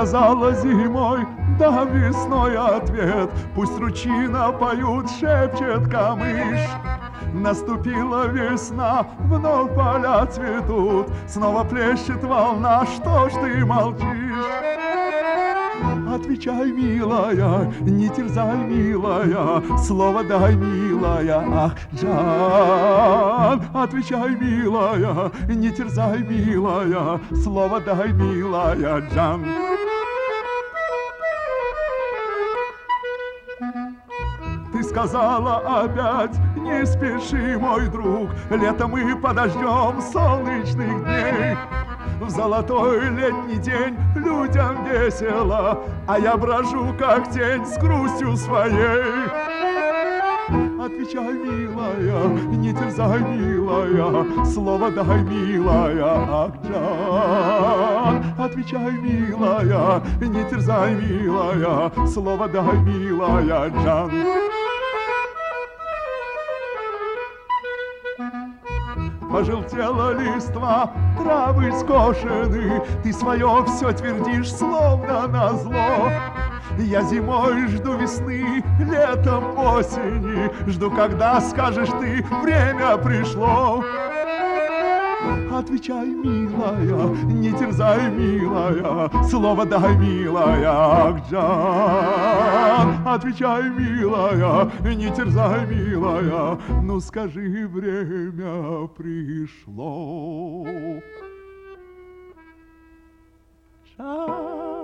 сказала зимой, да весной ответ. Пусть ручьи напоют, шепчет камыш. Наступила весна, вновь поля цветут, снова плещет волна, что ж ты молчишь? Отвечай, милая, не терзай, милая, слово дай, милая, ах, Джан. Отвечай, милая, не терзай, милая, слово дай, милая, Джан. Ты сказала опять, не спеши, мой друг, летом мы подождем солнечных дней. В золотой летний день людям весело, а я брожу, как тень, с грустью своей. Отвечай, милая, не терзай, милая, слово дай, милая, ах, Джан. Отвечай, милая, не терзай, милая, слово дай, милая, Джан. Пожелтела листва, травы скошены, ты свое все твердишь, словно назло. Я зимой жду весны, летом осени, жду, когда скажешь ты, время пришло. Отвечай, милая, не терзай, милая, слово дай, милая, ах, Джан. Отвечай, милая, не терзай, милая, ну скажи, время пришло. Джан.